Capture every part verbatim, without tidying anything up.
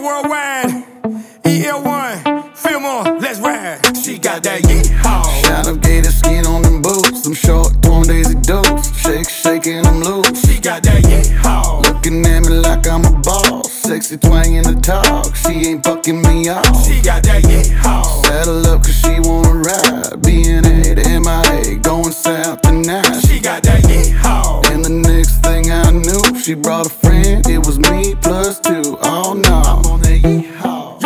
worldwide. E L one, Fillmore, let's ride. She got that yeehaw. Shot up gator skin on them boots. Them short, torn Daisy Dukes. Shake, shaking them loose. She got that yeehaw. Looking at me like I'm a boss. Sexy twang in the talk. She ain't fucking me off. She got that yeehaw. Saddle up cause she wanna ride. B N A to M I A, going south tonight. She got that yeehaw. And the next thing I knew, she brought a friend. It was me plus two. Oh no, I'm on that yeehaw.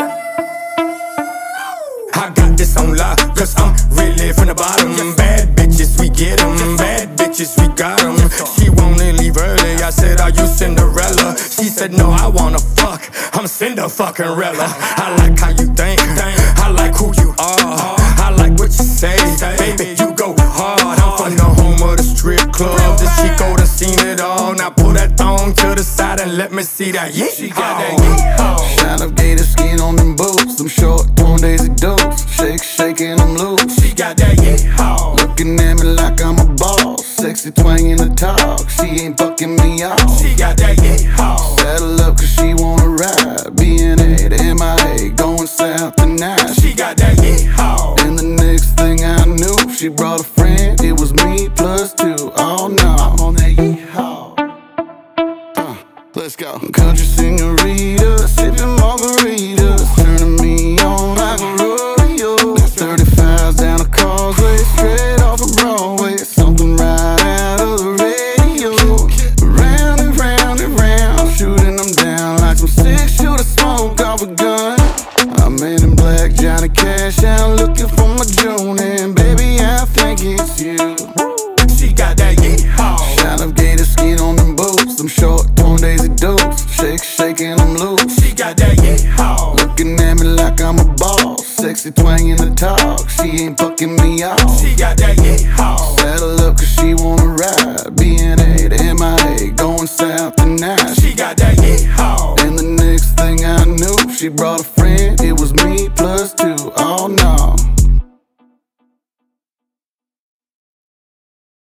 I got this on lock, cause I'm really from the bottom. Bad bitches, we get them. Bad bitches, we got them. She wanna leave early, I said, are you Cinderella? She said, no, I wanna fuck, I'm Cinder fucking Rella. I like how you think, I like who you are, I like what you say, baby, you go hard. I'm from the home of the strip club, this she go to seen it all. Now pull that thong to the side and let me see that yeehaw. She got that yeehaw. Shot up gator skin on them boots. Them short, torn Daisy Dukes. Shake, shaking them loose. She got that yeehaw. Looking at me like I'm a boss. Sexy twang in the talk. She ain't fucking me off. She got that yeehaw. Saddle up cause she wanna ride. B N A to M I A, going south tonight. She got that yeehaw. And the next thing I knew, she brought a friend. It was me plus two. Oh no, I'm on that yeehaw. Uh, let's go. Country senorita, sipping margaritas, turning me on like a rodeo. thirty-fives down the causeway, straight off of Broadway. Something right out of the radio. Round and round and round, shooting them down like some six shooter smoke off a gun. I'm in black, Johnny Cash out, looking for my June, and baby, I think it's you. She got that yeehaw. Shot up gator skin on them boots. Them short, torn Daisy Dukes. Shake, shaking them loose. She got that yeehaw. Looking at me like I'm a boss. Sexy twang in the talk. She ain't fucking me off. She got that yeehaw. Saddle up cause she wanna ride. B N A to M